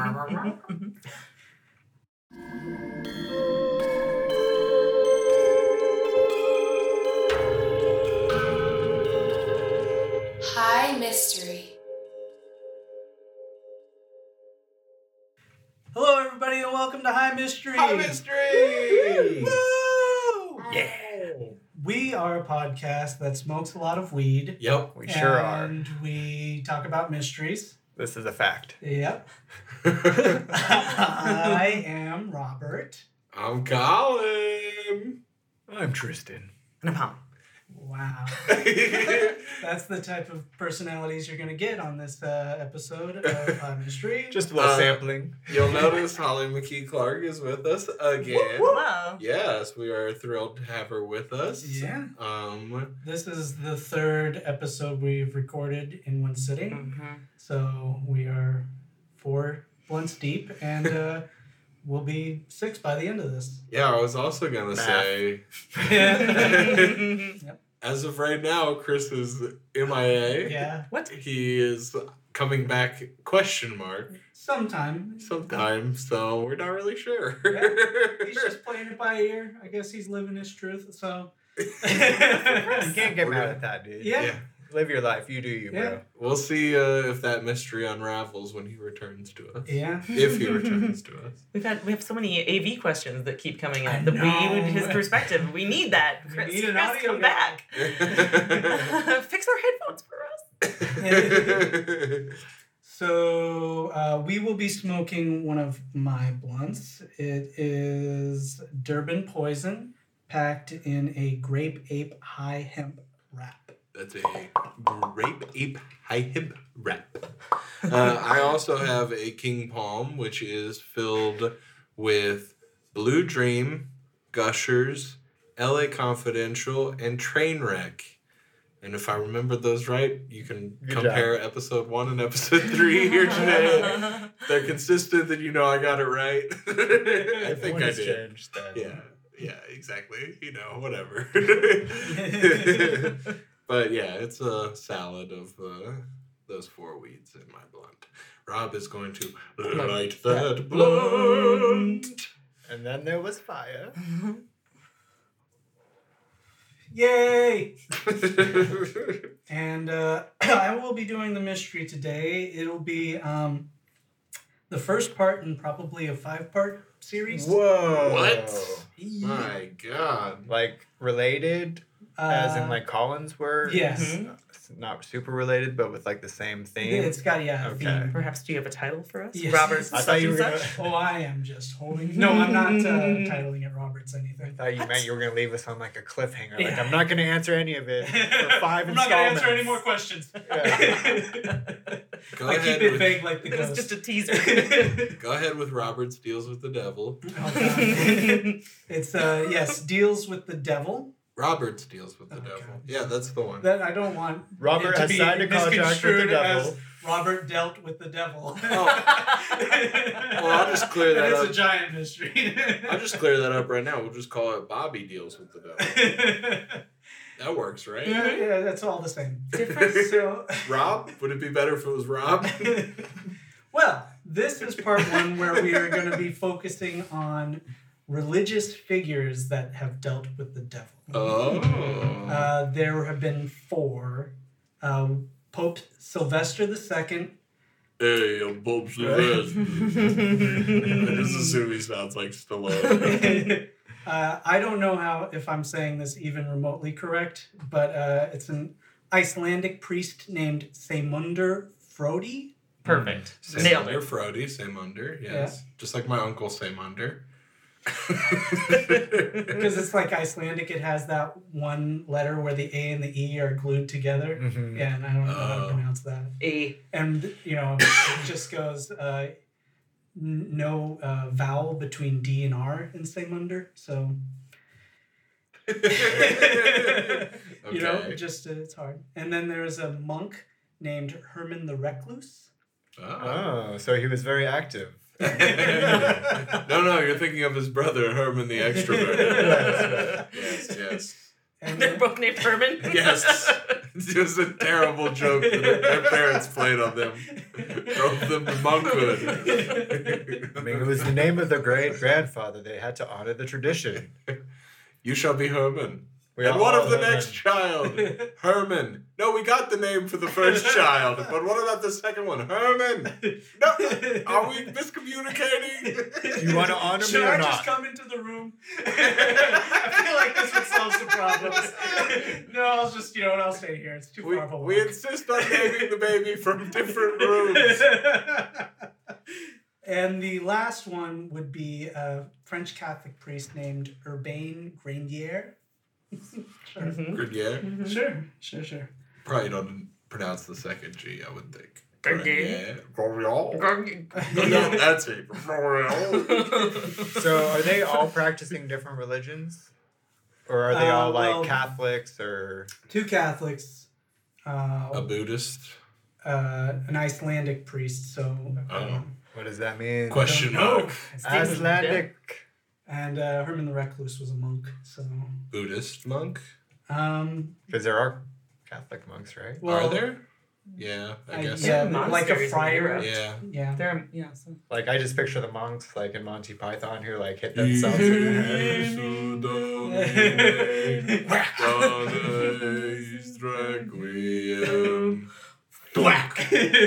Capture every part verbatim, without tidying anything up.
High Mystery. Hello, everybody, and welcome to High Mystery. High Mystery! Woo! Yeah! We are a podcast that smokes a lot of weed. Yep. We sure are. And we talk about mysteries. This is a fact. Yep. I am Robert. I'm Colin. I'm Tristan. And I'm Hom. Wow. That's the type of personalities you're going to get on this uh, episode of High Mystery. Just a little Uh, sampling. You'll notice Holly McKee Clark is with us again. Hello. Yes, we are thrilled to have her with us. Yeah. Um. This is the third episode we've recorded in one sitting. Mm-hmm. So we are four blunts deep, and uh, we'll be six by the end of this. Yeah, I was also gonna Math. say, Yep. as of right now, Chris is M I A. Yeah. What? He is coming back? Question mark. Sometime. Sometime. So we're not really sure. Yeah, He's just playing it by ear. I guess he's living his truth. So. You can't get mad at that, dude. Yeah. Yeah. Live your life. You do you, bro. Yeah. We'll see uh, if that mystery unravels when he returns to us. Yeah. If he returns to us. We've had we have so many A V questions that keep coming I in. That we know. need his perspective. We need that. We Chris, need an Chris, audio come guy. back. Fix our headphones for us. So uh, we will be smoking one of my blunts. It is Durban Poison, packed in a Grape Ape High Hemp wrap. That's a grape ape high hip wrap. Uh, I also have a King Palm, which is filled with Blue Dream, Gushers, L A Confidential, and Trainwreck. And if I remember those right, you can Good compare episode one and episode three here today. If they're consistent, then you know I got it right. I think One I has did. changed, then. Yeah, yeah, exactly. You know, whatever. But yeah, it's a salad of uh, those four weeds in my blunt. Rob is going to light that blunt. And then there was fire. Yay! And uh, I will be doing the mystery today. It'll be um, the first part in probably a five-part series. Whoa. What? Yeah. My God. Like related, as in Uh, like Collins were? Yes. Mhm. Not super related, but with like the same theme. It's got, yeah, a Okay. theme. Perhaps do you have a title for us? Yes. Robert I such thought you and were gonna- such? Oh, I am just holding. No, I'm not uh, titling it Robert's I anything. thought you What? meant you were going to leave us on like a cliffhanger. Like, Yeah. I'm not going to answer any of it for five I'm not going to answer any installments. more questions. Go I ahead keep it with, vague like the It was ghost. just a teaser. Go ahead with Robert's Deals with the Devil. Oh, God. It's, uh, yes, Deals with the Devil. Robert's Deals with the Oh, Devil. God. Yeah, that's the one. That I don't want Robert it to has be signed a contract with the misconstrued devil. as Robert dealt with the devil. Oh. Well, I'll just clear that And up. It's a giant mystery. I'll just clear that up right now. We'll just call it Bobby Deals with the Devil. That works, right? yeah, yeah, that's all the same. Different. So, Rob? Would it be better if it was Rob? well, this is part one where we are going to be focusing on religious figures that have dealt with the devil. Oh. Uh, there have been four. Uh, Pope Sylvester the Second. Hey, I'm Pope Sylvester. I just assume he sounds like Stallone. uh, I don't know how if I'm saying this even remotely correct, but uh, it's an Icelandic priest named Seymundur Frodi. Perfect. Nailed Seymunder, it. Frody, Seymunder, yes. Just like my uncle Seymunder. Because it's like Icelandic, it has that one letter where the A and the E are glued together. Mhm. Yeah, and I don't know how to Oh. pronounce that. A. And, you know, it just goes uh, n- no uh, vowel between D and R in Seymunder. So, you know, Okay. just uh, it's hard. And then there's a monk named Herman the Recluse. Oh. Oh, so he was very active. No, no, you're thinking of his brother, Herman the Extrovert. Yes, yes. And They're then- both named Herman? Yes. It was a terrible joke that their parents played on them. Drove them to monkhood. I mean, it was the name of the great grandfather. They had to honor the tradition. You shall be Herman. We and are what all of the Herman. next child? Herman. No, we got the name for the first child, but what about the second one? Herman. No, are we miscommunicating? Do you want to honor Should me or I not? just come into the room? I feel like this would solve some problems. No, I'll just, you know what, I'll stay here. It's too We, far of a we walk. insist on naming the baby from different rooms. And the last one would be a French Catholic priest named Urbain Grandier. Sure. Mhm. Grenier. Mhm. Sure, sure, sure. Probably don't pronounce the second G, I would think. Grenier. Grenier. Grog- No, that's it. Grenier. So, are they all practicing different religions? Or are they Uh, all like well- Catholics or. Two Catholics, uh, A Buddhist? uh, an Icelandic priest, so. Oh. um, What does that mean? Question know. mark. Icelandic. And uh, Herman the Recluse was a monk, so. Buddhist monk? Um, Because there are Catholic monks, right? well, Are there? Yeah, I I- guess. yeah, Yeah, like a monasteries in friar. Europe. Yeah. Yeah. There, yeah. So. Like, I just picture the monks, like in Monty Python, who like hit themselves in the head. Whack!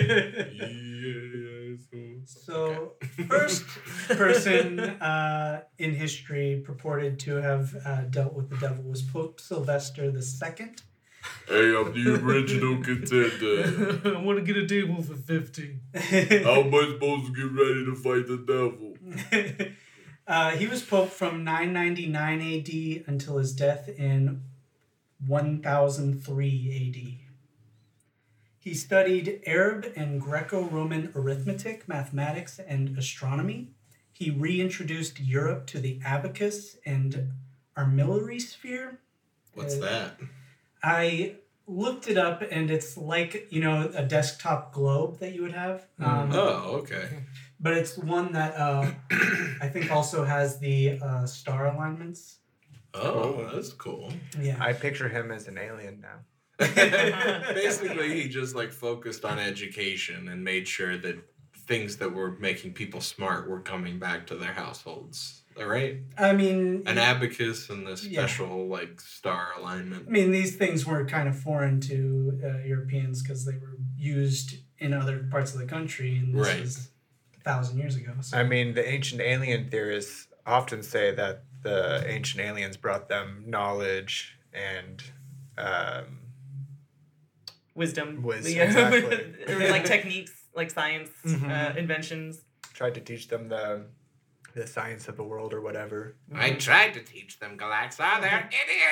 So, first person uh, in history purported to have uh, dealt with the devil was Pope Sylvester the Second. Hey, I'm the original contender. I want to get a table for fifty. How am I supposed to get ready to fight the devil? uh, he was pope from nine ninety-nine A D until his death in one thousand three A D. He studied Arab and Greco-Roman arithmetic, mathematics, and astronomy. He reintroduced Europe to the abacus and armillary sphere. What's Uh, that? I looked it up, and it's like, you know, a desktop globe that you would have. Um, Oh, okay. But it's one that uh, I think also has the uh, star alignments. Oh, that's cool. Yeah. I picture him as an alien now. Basically, he just like focused on education and made sure that things that were making people smart were coming back to their households. All right? I mean, An abacus and the Yeah. special like star alignment. I mean, these things were kind of foreign to uh, Europeans because they were used in other parts of the country, and this Right. was a thousand years ago. So. I mean, the ancient alien theorists often say that the ancient aliens brought them knowledge and um, Wisdom. Wisdom, Yeah. exactly. Or, like techniques, like science, Mhm. uh, inventions. tried to teach them the the science of the world or whatever. I tried to teach them, Galaxa. They're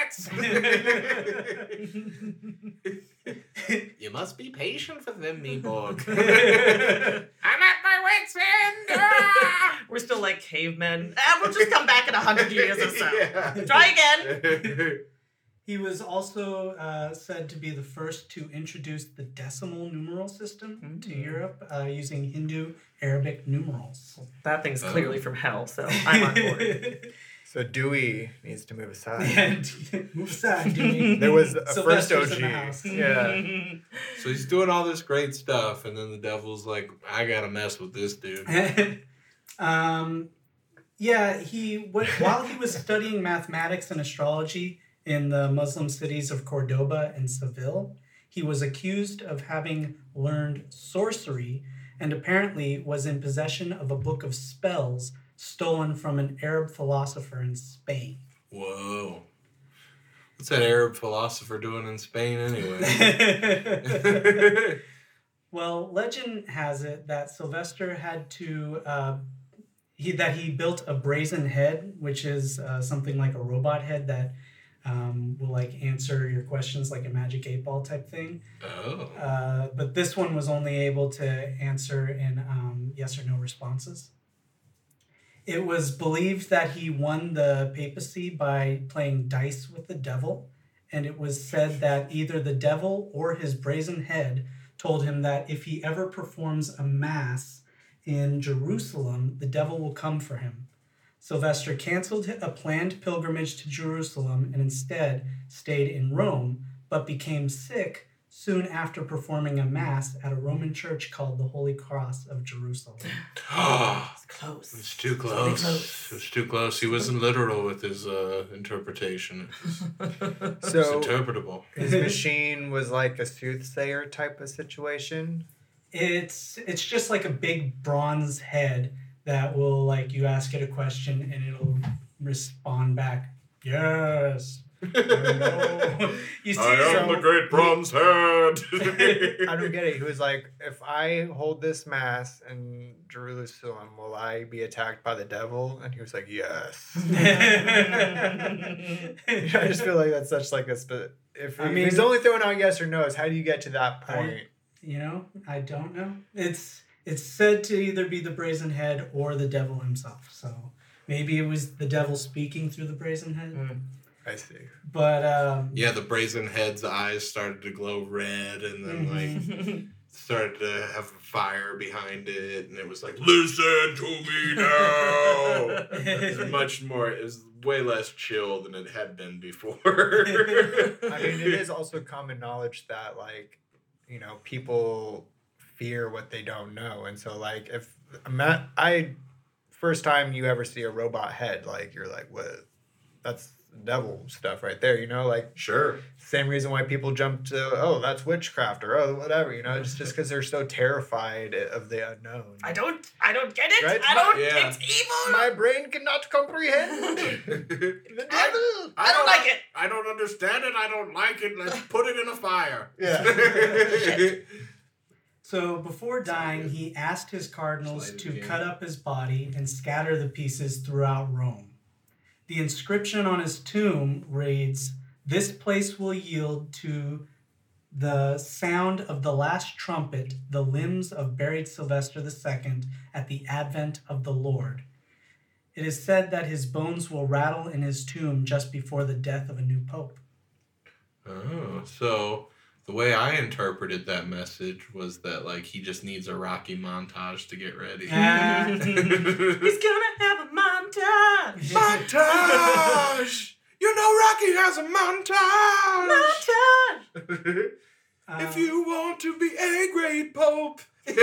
idiots. You must be patient for them, Meeborg. I'm at my wit's end. Ah! We're still like cavemen. Ah, we'll just come back in a hundred years or so. Yeah. Try again. He was also uh, said to be the first to introduce the decimal numeral system to Mm. Europe uh, using Hindu Arabic numerals. That thing's Oh. clearly from hell, so I'm on board. So Dewey needs to move aside. And move aside, Dewey. There was a first Sylvester's O in the G. house. Yeah. So he's doing all this great stuff, and then the devil's like, I gotta mess with this dude. um, yeah, he wh- while he was studying mathematics and astrology in the Muslim cities of Cordoba and Seville, he was accused of having learned sorcery and apparently was in possession of a book of spells stolen from an Arab philosopher in Spain. Whoa. What's that Arab philosopher doing in Spain anyway? Well, legend has it that Sylvester had to uh, he that he built a brazen head, which is uh, something like a robot head that um, will like answer your questions like a magic eight ball type thing. Oh. Uh, but this one was only able to answer in um, yes or no responses. It was believed that he won the papacy by playing dice with the devil, and it was said that either the devil or his brazen head told him that if he ever performs a mass in Jerusalem, the devil will come for him. Sylvester canceled a planned pilgrimage to Jerusalem and instead stayed in Rome, but became sick, soon after performing a mass at a Roman church called the Holy Cross of Jerusalem. It's close. It's too Really close. close. It was too close. He wasn't literal with his uh, interpretation. It's So interpretable. his machine was like a soothsayer type of situation. It's it's just like a big bronze head that will, like, you ask it a question and it'll respond back, yes. Or no. You see, am the great bronze head. I don't get it. He was like, if I hold this mass in Jerusalem, will I be attacked by the devil? And he was like, yes. I just feel like that's such like a spe- if, I if mean- he's only throwing out yes or no's, how do you get to that point? you know, I don't know. It's it's said to either be the brazen head or the devil himself. So maybe it was the devil speaking through the brazen head. Mm, I see. But um, Yeah, the brazen head's eyes started to glow red, and then like started to have a fire behind it, and it was like, "Listen to me now." It was much more. It was way less chill than it had been before. I mean, it is also common knowledge that, like, you know, people fear what they don't know. And so, like, if Matt, I, first time you ever see a robot head, like, you're like, what? That's devil stuff right there, you know? Like, Sure. same reason why people jump to, oh, that's witchcraft, or oh, whatever, you know? Just just because they're so terrified of the unknown. I don't. I don't get it. Right? I don't. Yeah. It's evil. My brain cannot comprehend the devil. I don't like it. I don't understand it. I don't like it. Let's put it in a fire. Yeah. so before dying, he asked his cardinals Slide it to again. cut up his body and scatter the pieces throughout Rome. The inscription on his tomb reads, "This place will yield to the sound of the last trumpet the limbs of buried Sylvester the Second at the advent of the Lord. It is said that his bones will rattle in his tomb just before the death of a new pope." Oh, so the way I interpreted that message was that like he just needs a Rocky montage to get ready. Ah. He's gonna have a montage. Montage! You know Rocky has a montage! Montage. If Um, you want to be a great pope.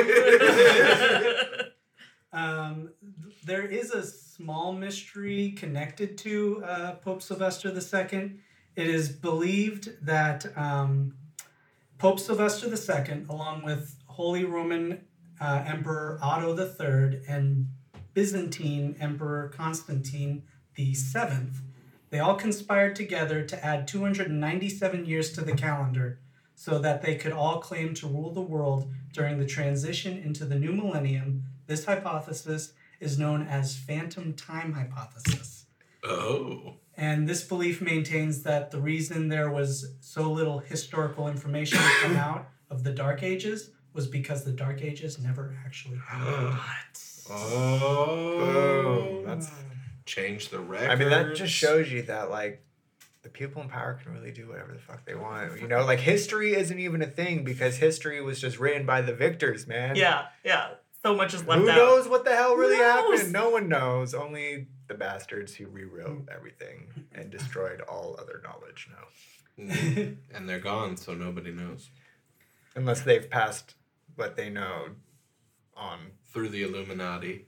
Um, there is a small mystery connected to uh, Pope Sylvester the Second. It is believed that um, Pope Sylvester the Second, along with Holy Roman uh, Emperor Otto the Third and Byzantine Emperor Constantine the Seventh, they all conspired together to add two hundred ninety-seven years to the calendar so that they could all claim to rule the world during the transition into the new millennium. This hypothesis is known as phantom time hypothesis. Oh. And this belief maintains that the reason there was so little historical information to come out of the Dark Ages was because the Dark Ages never actually happened. Oh. Boom. That's. Change the record. I mean, that just shows you that, like, the people in power can really do whatever the fuck they want. You know, like, history isn't even a thing because history was just written by the victors, man. Yeah, yeah. So much is left Who out. knows what the hell really Who knows? happened? No one knows. Only the bastards who rewrote everything and destroyed all other knowledge know. Mm. And they're gone, so nobody knows. Unless they've passed what they know on. Through the Illuminati.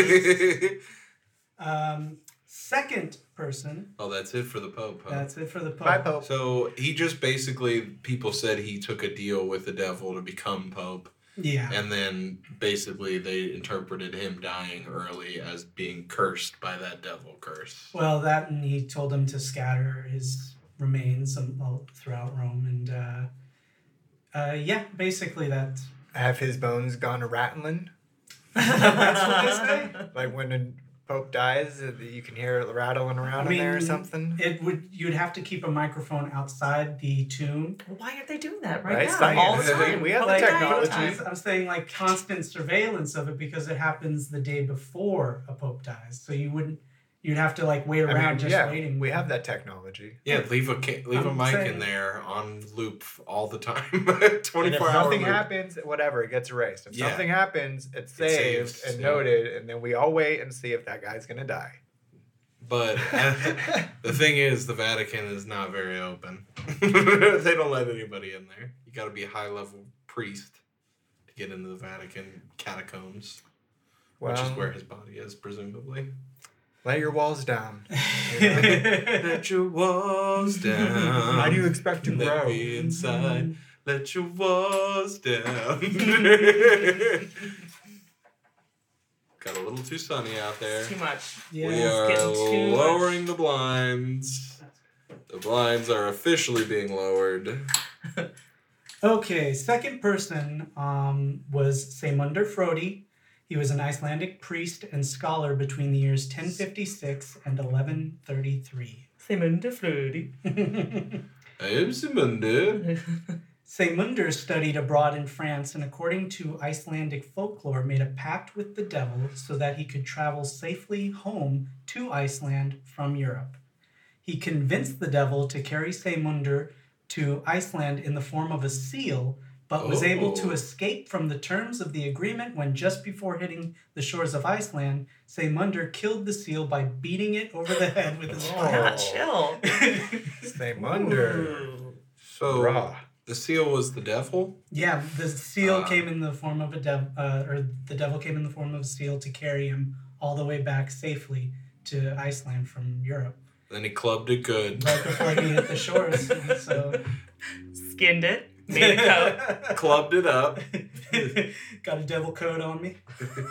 Um, second person, Oh, that's it for the Pope, huh? that's it for the Pope. Bye, Pope. So he just basically, people said he took a deal with the devil to become Pope. Yeah. And then basically they interpreted him dying early as being cursed by that devil curse. Well, that and he told him to scatter his remains um, all throughout Rome. And uh, uh, yeah, basically that. Have his bones gone a rattling? That's what they say. Like when a pope dies, uh, you can hear it rattling around I in there or mean, something? It would you'd have to keep a microphone outside the tomb. Why aren't they doing that right, Right, now? science. All the I mean, time. we have the Like, technology. all the time. I'm saying like constant surveillance of it because it happens the day before a pope dies. So you wouldn't you'd have to like wait I around mean, just yeah, waiting. we have that technology. Yeah, leave a ca- leave a I'm mic saying- in there on loop all the time. And if twenty-four hour something loop. happens, whatever, it gets erased. If Yeah. something happens, it's It's saved saved, and yeah. noted, and then we all wait and see if that guy's gonna die. But uh, the thing is, the Vatican is not very open. They don't let anybody in there. You got to be a high-level priest to get into the Vatican catacombs, Well, which is where his body is, presumably. lay your walls down. Let your walls down. How do you expect to Let grow? me inside. Let your walls down. Got a little too sunny out there. Too much. Yeah, we it's are getting too lowering the blinds. The blinds are officially being lowered. Okay, second person um, was Seymundur Frodi. He was an Icelandic priest and scholar between the years ten fifty-six and eleven thirty-three. Seymundur Frodi. I am Simundur. Seymundur studied abroad in France and, according to Icelandic folklore, made a pact with the devil so that he could travel safely home to Iceland from Europe. He convinced the devil to carry Seymundur to Iceland in the form of a seal, but was able to Oh. escape from the terms of the agreement when, just before hitting the shores of Iceland, Seymundur killed the seal by beating it over the head with his Oh. sword. Yeah, chill. Seymundur. So Raw. the seal was the devil? Yeah, the seal Uh. came in the form of a devil, uh, or the devil came in the form of a seal to carry him all the way back safely to Iceland from Europe, Then he clubbed it good. right before he hit the shores. So, Skinned it. Made a coat. Clubbed it up. got a devil coat on me.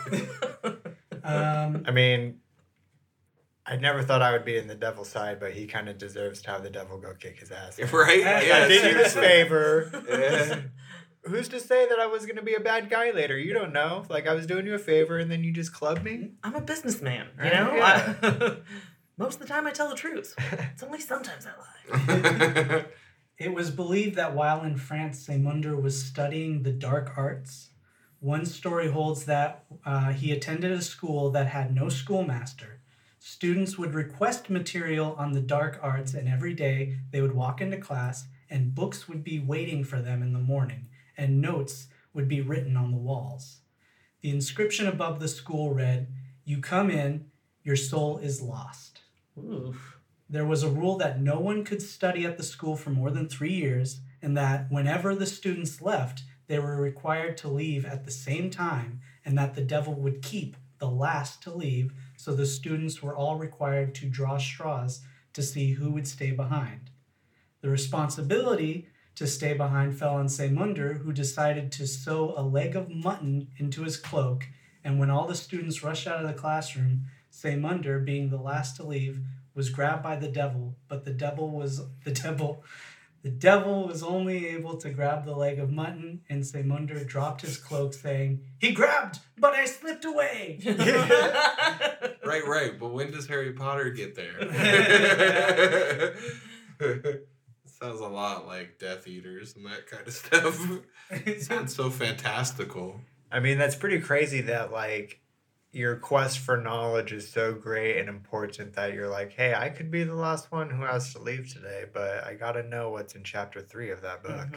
um, I mean, I never thought I would be in the devil's side, but he kind of deserves to have the devil go kick his ass. Right? I Yeah, I did you a seriously. favor. Yeah. Who's to say that I was gonna be a bad guy later? You don't know. Like I was doing you a favor and then you just clubbed me. I'm a businessman, you Right, know? yeah. I- most of the time I tell the truth. It's only sometimes I lie. It was believed that while in France, Seymundur was studying the dark arts. One story holds that uh, he attended a school that had no schoolmaster. Students would request material on the dark arts, and every day they would walk into class, and books would be waiting for them in the morning, and notes would be written on the walls. The inscription above the school read, "You come in, your soul is lost." Ooh. There was a rule that no one could study at the school for more than three years, and that whenever the students left, they were required to leave at the same time, and that the devil would keep the last to leave, so the students were all required to draw straws to see who would stay behind. The responsibility to stay behind fell on Seymundur, who decided to sew a leg of mutton into his cloak, and when all the students rushed out of the classroom, Seymundur, being the last to leave, was grabbed by the devil, but the devil was the devil the devil was only able to grab the leg of mutton, and Seymundur dropped his cloak, saying, "He grabbed, but I slipped away." Right, right. But when does Harry Potter get there? Sounds a lot like Death Eaters and that kind of stuff. It sounds so fantastical. I mean, that's pretty crazy that like your quest for knowledge is so great and important that you're like, hey, I could be the last one who has to leave today, but I gotta know what's in chapter three of that book.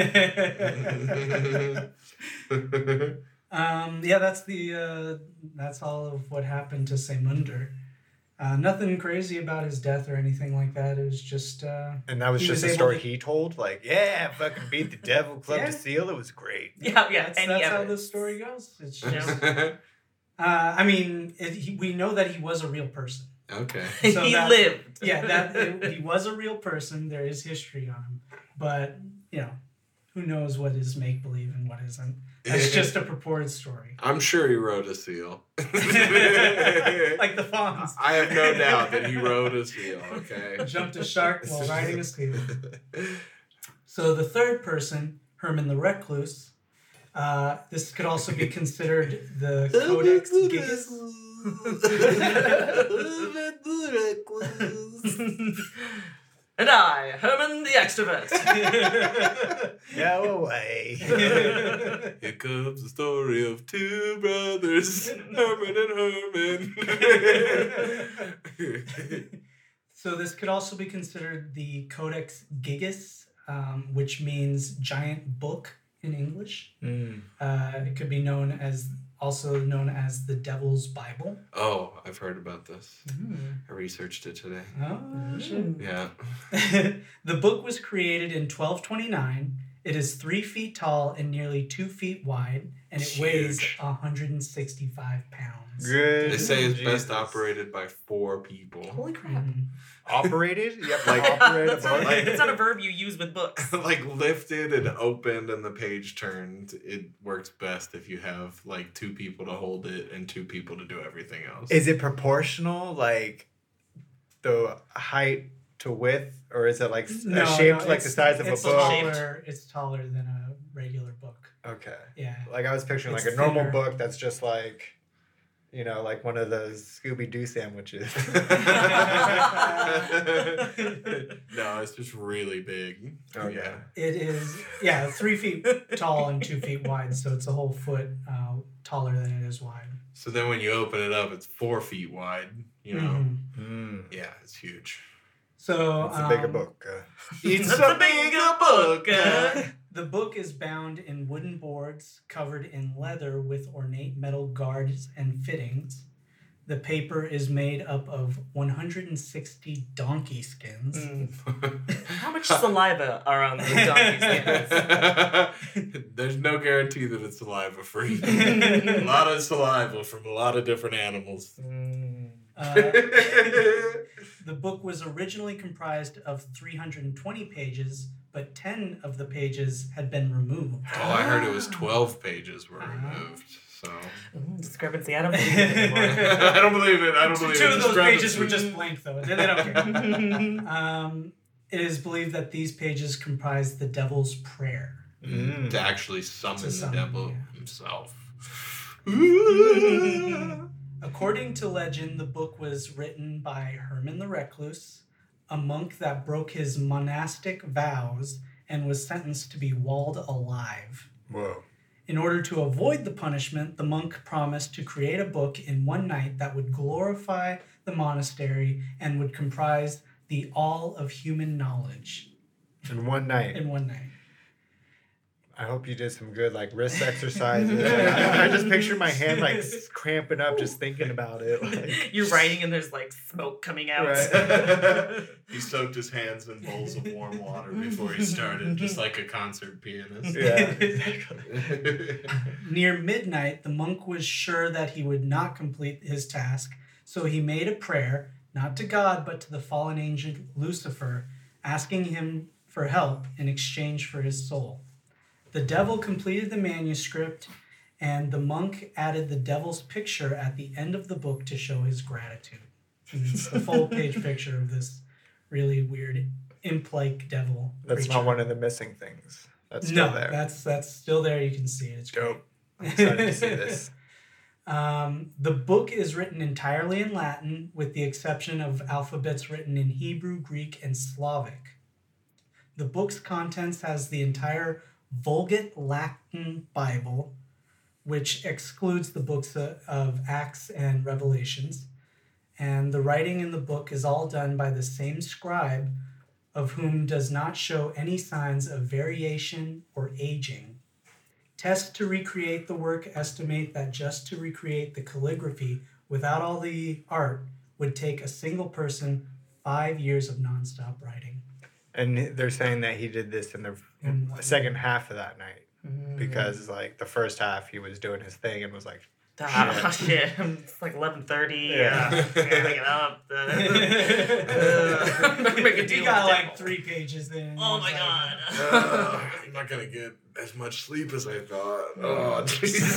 um, yeah, that's the uh, that's all of what happened to Seymundur. Uh, nothing crazy about his death or anything like that. It was just uh, And that was He just was a able story to- he told. Like, yeah, fucking beat the devil, clubbed Yeah. a seal. It was great. Yeah, yeah. that's, any that's how the evidence. story goes. It's Yeah. just, uh, I mean, it, he, we know that he was a real person. Okay. So he that- lived. Yeah, that it, he was a real person. There is history on him, but you know, who knows what is make believe and what isn't? It's just a purported story, I'm sure he rode a seal. like the fawns. I have no doubt that he rode a seal, okay? Jumped a shark while riding a seal. So the third person, Herman the Recluse, uh, this could also be considered the Codex Gigas. And I, Herman the extrovert. Go away. Here comes the story of two brothers, Herman and Herman. So this could also be considered the Codex Gigas, um, which means giant book in English. Mm. Uh, it could be known as also known as the Devil's Bible. Oh, I've heard about this. Mm. I researched it today. Oh, shit. Yeah. The book was created in twelve twenty-nine. It is three feet tall and nearly two feet wide, and it Huge. weighs one hundred sixty-five pounds. Good. They say it's Jesus. best operated by four people. Holy crap. Mhm. Operated? You have to Like- operate a That's not, book? Like- that's not a verb you use with books. Like lifted and opened and the page turned. It works best if you have like two people to hold it and two people to do everything else. Is it proportional, like the height to width, or is it like s- No, shaped no, like the it's- size of a it's book? Taller, it's taller than a regular book. Okay. Yeah. Like I was picturing It's like a normal thinner. book that's just like, you know, like one of those Scooby Doo sandwiches. No, it's just really big. Oh, yeah. yeah. It is, yeah, three feet tall and two feet wide, so it's a whole foot uh, taller than it is wide. So then when you open it up, it's four feet wide. You know. Mhm. Mm. Yeah, it's huge. So It's a bigger um, book. Uh, It's That's a bigger book. uh. The book is bound in wooden boards covered in leather with ornate metal guards and fittings. The paper is made up of one hundred sixty donkey skins. Mm. How much saliva are on the donkey skins? There's no guarantee that it's saliva free. A lot of saliva from a lot of different animals. mm. Uh, the book was originally comprised of three hundred twenty pages, but ten of the pages had been removed. Oh, I heard it was twelve pages were removed. So Mm, discrepancy. I don't believe it anymore. I don't believe it. I don't believe Two it. of those pages were Discrepancy. just blank, though. They they don't care. Um, it is believed that these pages comprise the Devil's Prayer. Mm, to actually summon To the summon, devil yeah. himself. According to legend, the book was written by Herman the Recluse, a monk that broke his monastic vows and was sentenced to be walled alive. Whoa. In order to avoid the punishment, the monk promised to create a book in one night that would glorify the monastery and would comprise the all of human knowledge In one night. in one night. I hope you did some good like wrist exercises. I, I just picture my hand like s- cramping up just thinking about it. Like, You're writing and there's like smoke coming out. Right. He soaked his hands in bowls of warm water before he started, just like a concert pianist. yeah, exactly. Near midnight, the monk was sure that he would not complete his task, so he made a prayer, not to God, but to the fallen angel Lucifer, asking him for help in exchange for his soul. The devil completed the manuscript, and the monk added the devil's picture at the end of the book to show his gratitude. And it's the full page picture of this really weird imp-like devil. That's creature. not one of the missing things. That's still no, there. that's that's still there. You can see it. It's great. Dope. I'm excited to see this. Um, the book is written entirely in Latin, with the exception of alphabets written in Hebrew, Greek, and Slavic. The book's contents has the entire Vulgate Latin Bible, which excludes the books of, of Acts and Revelations. And the writing in the book is all done by the same scribe, of whom does not show any signs of variation or aging. Tests to recreate the work estimate that just to recreate the calligraphy without all the art would take a single person five years of nonstop writing. And they're saying that he did this in the In one second half of that night Mm. because, like, the first half he was doing his thing and was like, Ah, shit. It's like eleven thirty. Yeah. Yeah. I gotta get up. Uh, uh, make a He deal got with the like devil. three pages in. Oh It's my like- god. Uh, I'm not gonna get as much sleep as I thought. Oh,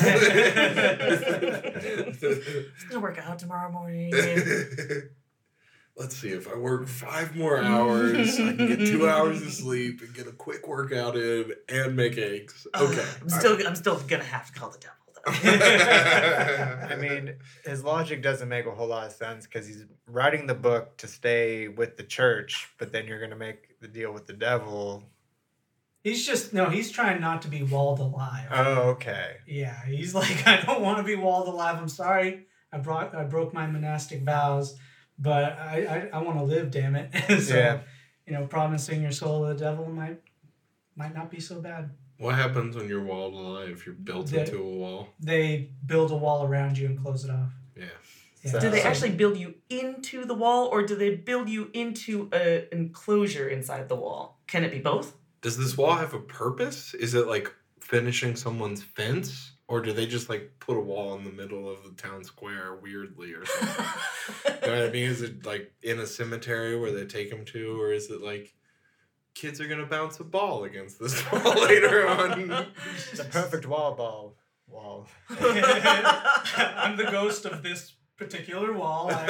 It's gonna work out tomorrow morning. Let's see, if I work five more hours, I can get two hours of sleep and get a quick workout in and make eggs. Okay. I'm still I'm still gonna have to call the devil though. I mean, his logic doesn't make a whole lot of sense because he's writing the book to stay with the church, but then you're going to make the deal with the devil. He's just, no, he's trying not to be walled alive. Oh, okay. Yeah, he's like, I don't want to be walled alive. I'm sorry. I brought, I broke my monastic vows, but I, I, I want to live, damn it. So, Yeah. you know, promising your soul to the devil might might not be so bad. What happens when you're walled alive if you're built They- into a wall? They build a wall around you and close it off. Yeah. Yeah. So- Do they So- actually build you into the wall, or do they build you into an enclosure inside the wall? Can it be both? Does this wall have a purpose? Is it like finishing someone's fence? Or do they just like put a wall in the middle of the town square weirdly or something? You know what I mean? Is it like in a cemetery where they take them to? Or is it like kids are going to bounce a ball against this wall later on? It's a perfect wall ball. Wall. I'm the ghost of this particular wall. I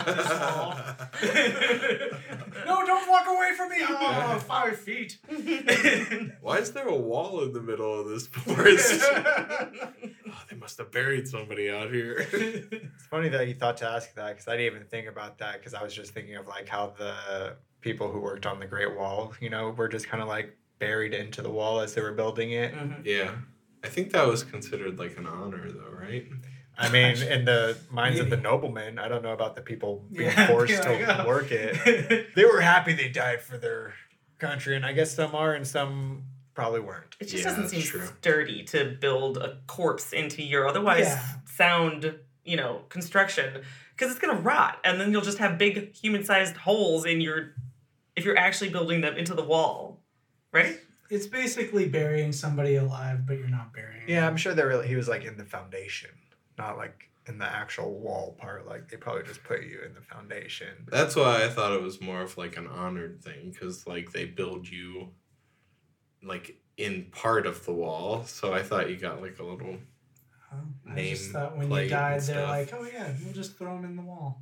only want this wall. No, don't walk away from me. Oh, five feet. Why is there a wall in the middle of this forest? Oh, they must have buried somebody out here. It's funny that you thought to ask that because I didn't even think about that because I was just thinking of like how the people who worked on the Great Wall, you know, were just kind of like buried into the wall as they were building it. Mhm. Yeah. I think that was considered like an honor though, right? I mean, in the minds of the noblemen, I don't know about the people being Yeah, forced yeah, to yeah. work it. They were happy they died for their country, and I guess some are and some probably weren't. It just Yeah, doesn't that's seem true. sturdy to build a corpse into your otherwise Yeah. sound, you know, construction, because it's gonna rot, and then you'll just have big human-sized holes in your. If you're actually building them into the wall, right? It's basically burying somebody alive, but you're not burying. Yeah, I'm sure they were, he was like in the foundation, not like in the actual wall part. Like they probably just put you in the foundation. That's why I thought it was more of like an honored thing because like they build you like in part of the wall. So I thought you got like a little. Oh, I Name just thought when plate you died, and they're stuff. like, oh yeah, we'll just throw them in the wall.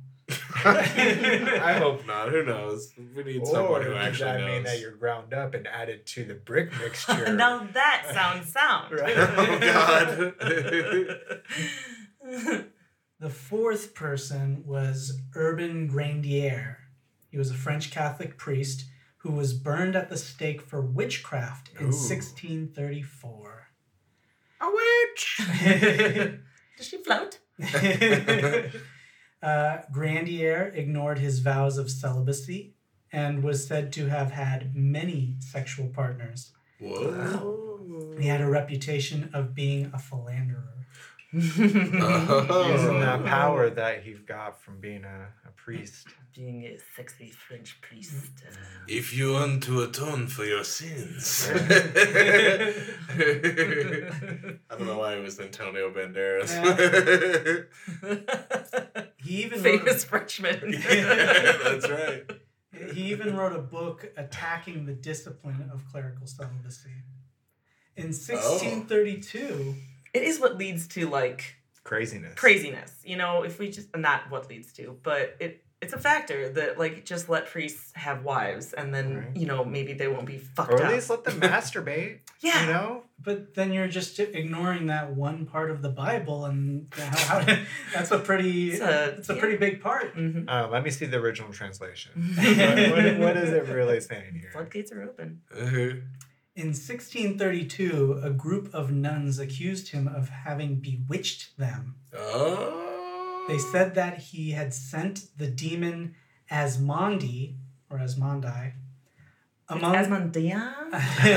I hope not. Who knows? We need Or someone who does actually that knows. mean that you're ground up and added to the brick mixture? Now that sounds sound. Right. Oh, God. The fourth person was Urban Grandier. He was a French Catholic priest who was burned at the stake for witchcraft in Ooh. sixteen thirty-four. A witch. Does she float? uh, Grandier ignored his vows of celibacy and was said to have had many sexual partners. Whoa. He had a reputation of being a philanderer. Oh. Using that power that he got from being a, a priest. Being a sexy French priest. uh, If you want to atone for your sins. I don't know why it was Antonio Banderas. He even wrote Famous Frenchman. That's right. a, he even wrote a book attacking the discipline of clerical celibacy. In sixteen thirty-two, It is what leads to like Craziness. craziness. You know, if we just not what leads to, but it it's a factor that like just let priests have wives and then Right. you know maybe they won't be fucked Or at up. least let them masturbate. Yeah. You know? but then you're just ignoring that one part of the Bible, and how, how, that's a pretty It's a- it's a yeah. pretty big part. Mm-hmm. Uh, let me see the original translation. what, what, what is it really saying here? Floodgates are open. Uh-huh. In sixteen thirty-two, a group of nuns accused him of having bewitched them. Oh. They said that he had sent the demon Asmondi, or Asmondi, among Asmodean?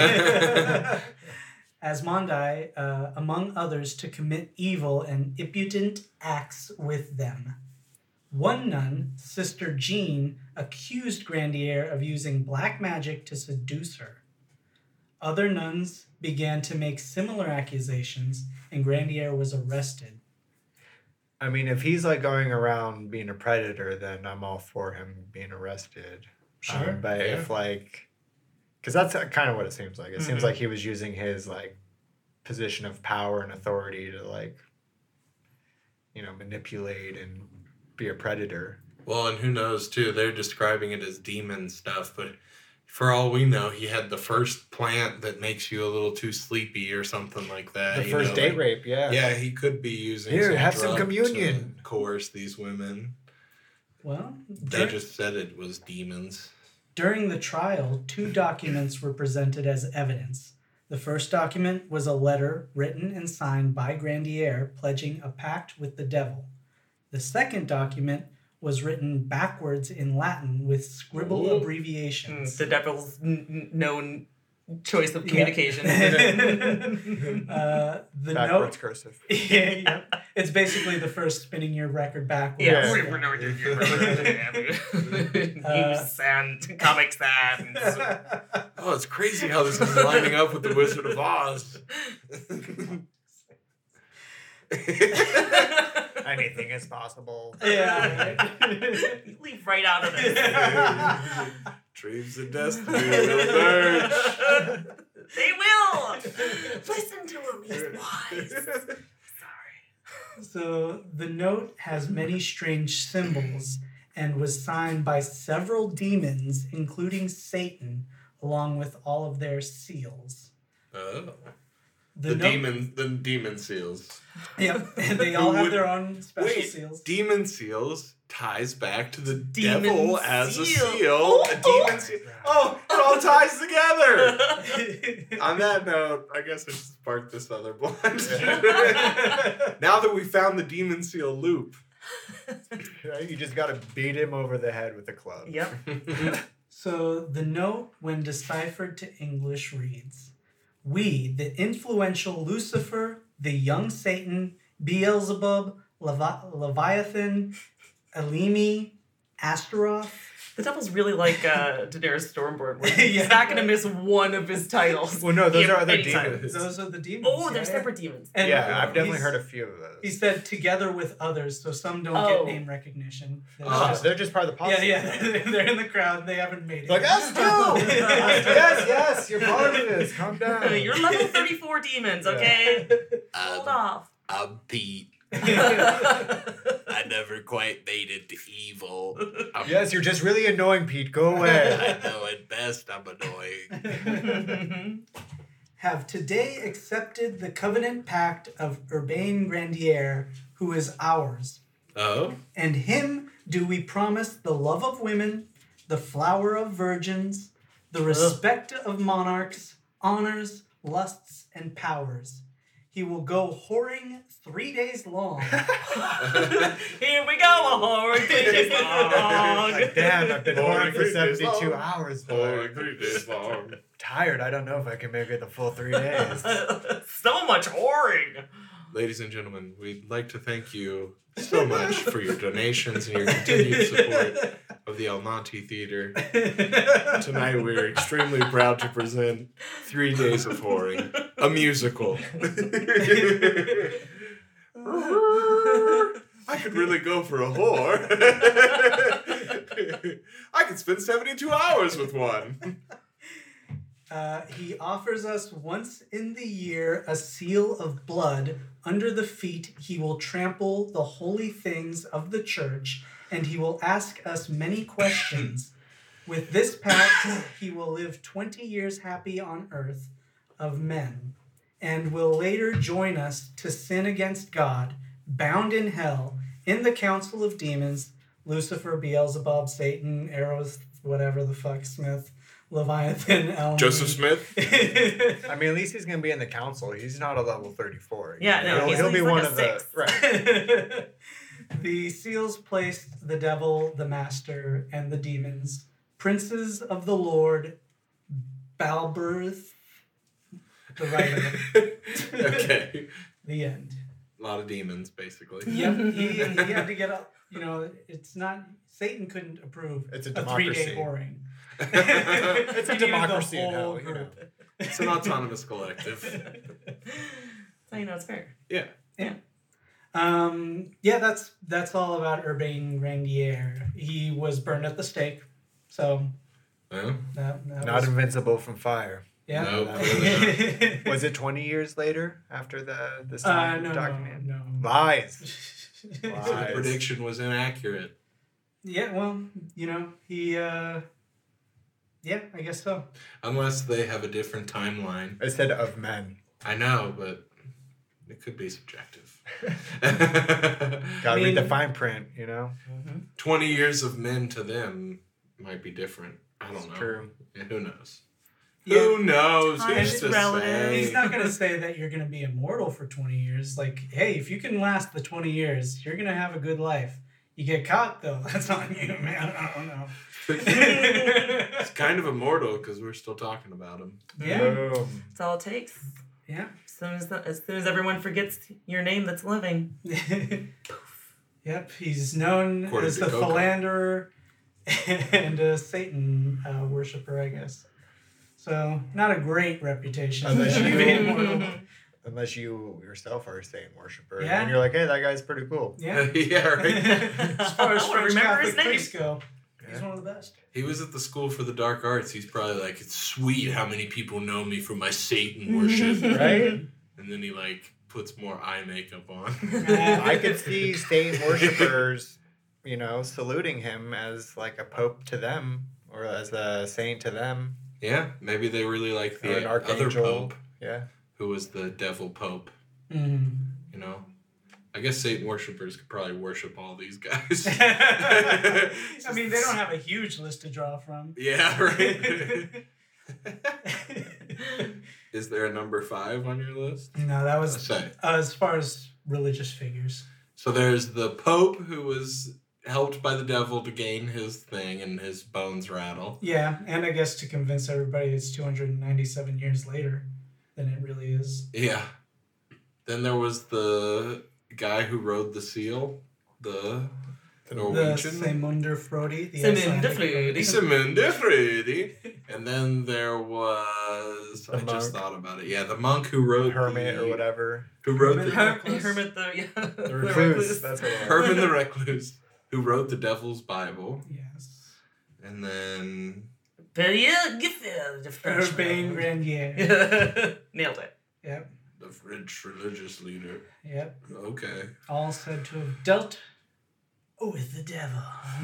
Asmondi, uh, among others, to commit evil and impudent acts with them. One nun, Sister Jean, accused Grandier of using black magic to seduce her. Other nuns began to make similar accusations, and Grandier was arrested. I mean, if he's like going around being a predator, then I'm all for him being arrested. Sure. Um, but Yeah. if like, because that's kind of what it seems like. It seems Mhm. like he was using his like position of power and authority to like, you know, manipulate and be a predator. Well, and who knows too? They're describing it as demon stuff, but for all we know, he had the first plant that makes you a little too sleepy or something like that. The you first know, date like- rape, yeah. Yeah, he could be using Here, some have some drug communion. to coerce these women. Well, They dur- just said it was demons. during the trial, two documents were presented as evidence. The first document was a letter written and signed by Grandier pledging a pact with the devil. The second document was written backwards in Latin with scribble Ooh. abbreviations. Mm, the devil's n- n- known choice of communication. uh, the Backwards note. cursive. yeah, yeah. It's basically the first spinning your record backwards. Yeah. Uh, You sand, Comic Sans. Oh, it's crazy how this is lining up with the Wizard of Oz. Anything is possible. Yeah. You leave right out of this. Dreams and destiny will merge. They will. Listen to him. He's wise. Sorry. So the note has many strange symbols and was signed by several demons, including Satan, along with all of their seals. Oh. The, The, note, demon, the demon seals. Yep, and they all have Would- their own special Wait, seals. demon seals ties back to the Demon devil as a seal. seal. Oh. A demon seal. Oh, it all ties together. On that note, I guess I just sparked this other blunt. Now that we found the demon seal loop. You just gotta beat him over the head with a club. Yep. So the note, when deciphered to English, reads, "We, the influential Lucifer, the young Satan, Beelzebub, Levi- Leviathan, Elimi, Astaroth." The devil's really like uh, Daenerys Stormborn. Where Yeah. He's not going to miss one of his titles. Well, no, those Yeah, are other anytime. demons. Those are the demons. Oh, they're yeah. separate demons. And Yeah, I've definitely he's- heard a few of those. He said together with others, so some don't Oh. get name recognition. They're Oh. just- They're just part of the posse. yeah, yeah, they're in the crowd. They haven't made it. Like, us too! yes, yes, you're part of this. Calm down. You're level thirty-four demons, okay? Hold off. I'm Pete. I never quite made it to evil. I'm, Yes, you're just really annoying, Pete. Go away. I know at best I'm annoying. Have today accepted the covenant pact of Urbain Grandier, who is ours. Oh? And him do we promise the love of women, the flower of virgins, the respect of monarchs, honors, lusts, and powers. He will go whoring three days long. Here we go, a horror three long. Like, damn, I've been Boring boring for three days seventy-two long. hours. Oh, But three days long. tired. I don't know if I can make it the full three days. So much whoring. Ladies and gentlemen, we'd like to thank you so much for your donations and your continued support of the Almonte Theater. Tonight we're extremely proud to present Three Days of Whoring, a musical. I could really go for a whore. I could spend seventy-two hours with one. Uh, he offers us once in the year a seal of blood. Under the feet he will trample the holy things of the church, and he will ask us many questions. With this pact he will live twenty years happy on earth of men, and will later join us to sin against God, bound in hell, in the council of demons, Lucifer, Beelzebub, Satan, Eros, whatever the fuck, Smith, Leviathan, Elm. Joseph Smith? I mean, at least he's gonna be in the council. He's not a level thirty-four. Yeah, no, he'll, he's- he'll he's be like one a of six. the right. The seals placed the devil, the master, and the demons, princes of the Lord, Balberth, the writer. Okay. The end. A lot of demons, basically. Yep, he, he had to get up. You know, it's not, Satan couldn't approve It's a three-day democracy. whoring. It's a He needed the democracy in whole hell, you know. group. It's an autonomous collective. So you know it's fair. Yeah. Um, yeah, that's that's all about Urbain Grandier. He was burned at the stake, so Well, that, that Not was, invincible from fire. yeah. No, Was it twenty years later after the this uh, time no, no, document? no. Lies. so the Lies. prediction was inaccurate. Yeah, well, you know, he. Uh, yeah, I guess so. Unless they have a different timeline. I said of men. I know, but it could be subjective. Gotta I mean- read the fine print, you know? twenty years of men to them might be different. I don't It's know. true. Yeah, who knows? Yeah, Who knows? Time Who's is to relative. say? he's not gonna say that you're gonna be immortal for twenty years. Like, hey, if you can last the twenty years, you're gonna have a good life. You get caught though, that's on you, man. I don't know. It's kind of immortal because we're still talking about him. Yeah. Boom. That's all it takes. Yeah. As soon as, the, as soon as everyone forgets your name that's living. Yep, he's known According as to the Coco. philanderer and a Satan uh, worshiper, I guess. So, not a great reputation. Unless to you- be immortal. Unless you yourself are a Satan worshiper. Yeah. And you're like, hey, that guy's pretty cool. Yeah. Yeah, right. As far as I wanna French remember his Catholic name. priests go, he's Yeah. one of the best. He was at the school for the dark arts. He's probably like, it's sweet how many people know me for my Satan worship. Right? And then he like puts more eye makeup on. I could see Satan worshippers, you know, saluting him as like a pope to them or as a saint to them. Yeah, maybe they really like Or an the other archangel. pope, Yeah. who was the devil pope. Mm. You know, I guess Satan worshippers could probably worship all these guys. I mean, they don't have a huge list to draw from. Yeah, right. Is there a number five on your list? No, that Let's was say. uh, as far as religious figures. So there's the Pope who was helped by the devil to gain his thing and his bones rattle. Yeah, and I guess to convince everybody it's two hundred ninety-seven years later than it really is. Yeah. Then there was the guy who rode the seal, the The Norwegian. Seymundur Frodi. The Seymundur Icelandic- Frodi. Simunda Fredi. And then there was, The I just monk. thought about it. Yeah, the monk who wrote Hermit the, or whatever. Who wrote the Hermit. Her- Hermit the, yeah, the recluse. recluse. That's what it was. Herman the Recluse, who wrote the Devil's Bible. Yes. And then Perrier Giffel, the French Urbain man. Grandier. Nailed it. Yep. the French religious leader. Yep. Okay. All said to have dealt with the devil.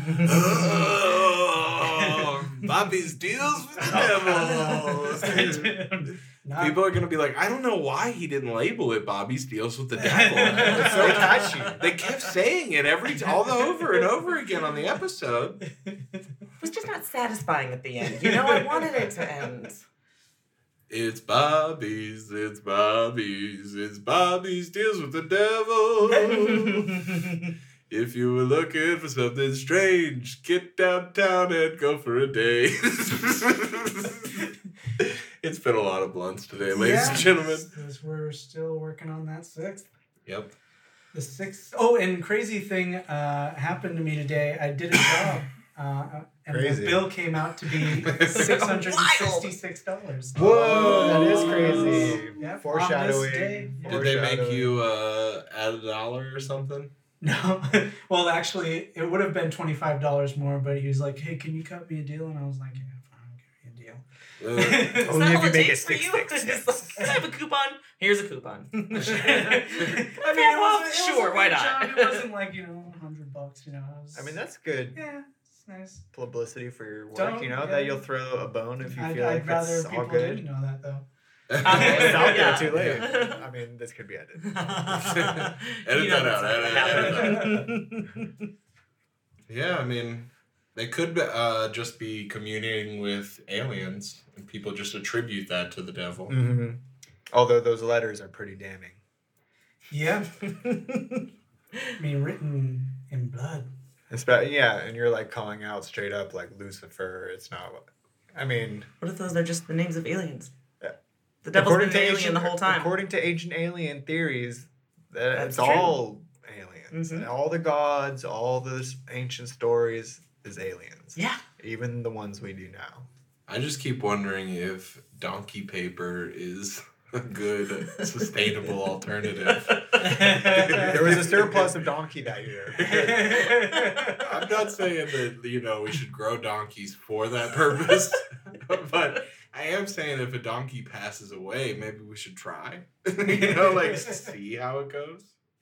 Oh, Bobby's deals with the devil. Not- People are gonna be like, I don't know why he didn't label it Bobby's deals with the devil. It's so catchy. They kept saying it every all the over and over again on the episode. It was just not satisfying at the end. You know, I wanted it to end. It's Bobby's, it's Bobby's, it's Bobby's deals with the devil. If you were looking for something strange, get downtown and go for a day. It's been a lot of blunts today, ladies Yeah, and gentlemen. because we're still working on that sixth. Yep. The sixth. Oh, and crazy thing uh, happened to me today. I did a job, uh, and Crazy. the bill came out to be six hundred and sixty-six dollars. Whoa, that is crazy. Yep, Foreshadowing. on this day. Did they make Foreshadowing. you uh, add a dollar or something? No, well, actually, it would have been twenty-five dollars more, but he was like, "Hey, can you cut me a deal?" And I was like, "Yeah, fine, I'll give you a deal." Uh, Is Only that if all you it make takes it for six, you? six, It's six. like, I have a coupon. Here's a coupon. I mean, it Half was, off? it was Sure, a why good not? job. It wasn't like, you know, a hundred bucks. You know, it was, I mean, that's good yeah, it's nice. publicity for your work, Don't- you know, yeah. that you'll throw a bone if you I'd, feel I'd like rather it's all people good. didn't know that though. It's out there Yeah. too late. I mean, this could be edited. Edit You know that out, that's edit not that gonna happen. Yeah, I mean, they could uh, just be communicating with aliens, and people just attribute that to the devil. hmm Although those letters are pretty damning. Yeah, I mean, written in blood. Espe- yeah, and you're like calling out straight up like Lucifer. It's not what. I mean, What if those are just the names of aliens? Yeah. The devil's according been to an alien ancient, the whole time. according to ancient alien theories, that That's it's true. all aliens. Mhm. All the gods, all the s- ancient stories is aliens. Yeah. Even the ones we do now. I just keep wondering if donkey paper is a good, sustainable alternative. There was a surplus of donkey that year. I'm not saying that, you know, we should grow donkeys for that purpose, but I am saying if a donkey passes away, maybe we should try. You know, like see how it goes.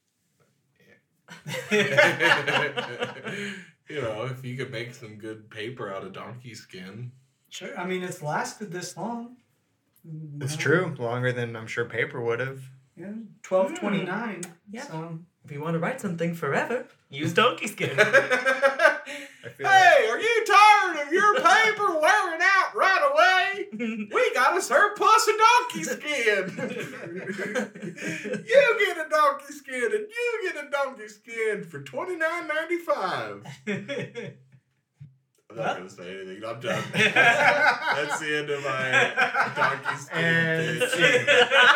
You know, if you could make some good paper out of donkey skin. Sure. I mean, it's lasted this long. It's true. Longer than I'm sure paper would have. Yeah, twelve twenty nine. Yeah. So If you want to write something forever, use donkey skin. I feel Hey, are you tired of your paper wearing out right away? We got a surplus of donkey skin. You get a donkey skin and you get a donkey skin for twenty-nine ninety-five. I'm not going to say anything. I'm done. That's the end of my donkey skin. And pitch.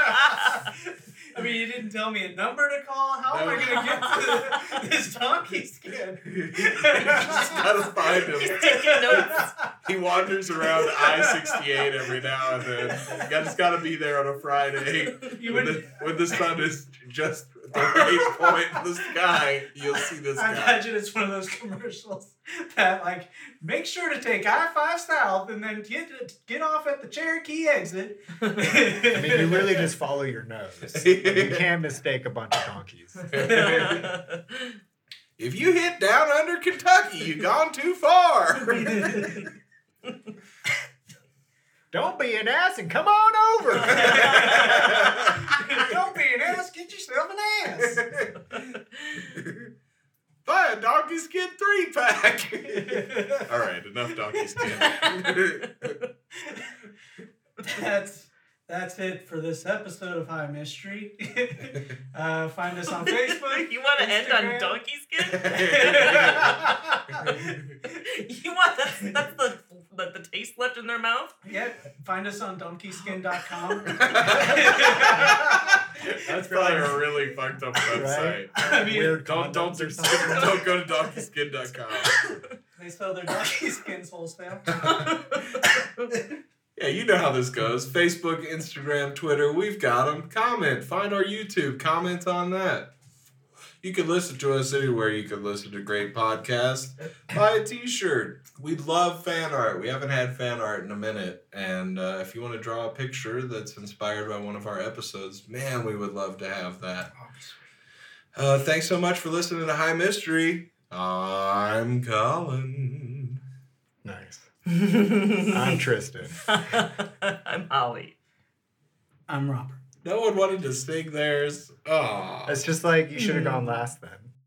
I mean, you didn't tell me a number to call. How am I going to get to this donkey skin? You just gotta find him. He's taking notes. He wanders around I sixty-eight every now and then. You just gotta be there on a Friday. You When would, the, when the sun is just at the right point in the sky, you'll see this I guy. imagine it's one of those commercials that, like, make sure to take I five South and then get get off at the Cherokee exit. I mean, you really just follow your nose. You can't mistake a bunch of donkeys. If you hit down under Kentucky, you've gone too far. Don't be an ass and come on over. Don't be an ass, get yourself an ass. Buy a donkey skin three pack. All right, enough donkey skin. That's that's it for this episode of High Mystery. uh, find us on Facebook. You want to end on Instagram. donkey skin? You want that's that's the, the the taste left in their mouth. Yep. Find us on donkey skin dot com. That's probably a really fucked up website. I mean, Weird Don't don't condoms or something. don't go to donkey skin dot com. they sell their donkey skins wholesale. Yeah, you know how this goes. Facebook, Instagram, Twitter, we've got them. Comment. Find our YouTube. Comment on that. You can listen to us anywhere. You can listen to great podcasts. Buy a t-shirt. We love fan art. We haven't had fan art in a minute. And uh, if you want to draw a picture that's inspired by one of our episodes, man, we would love to have that. Uh, thanks so much for listening to High Mystery. I'm Colin. Nice. I'm Tristan. I'm Holly. I'm Robert. No one wanted to sing theirs. Aw. It's just like you should have gone last then.